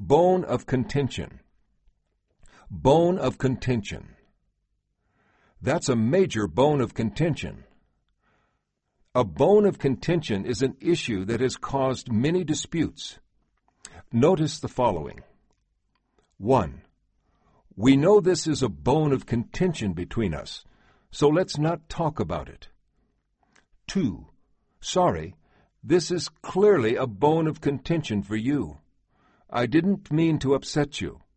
bone of contention. Bone of contention. That's a major bone of contention. A bone of contention is an issue that has caused many disputes. Notice the following. 1. We know this is a bone of contention between us, so let's not talk about it. 2. Sorry, this is clearly a bone of contention for you. I didn't mean to upset you.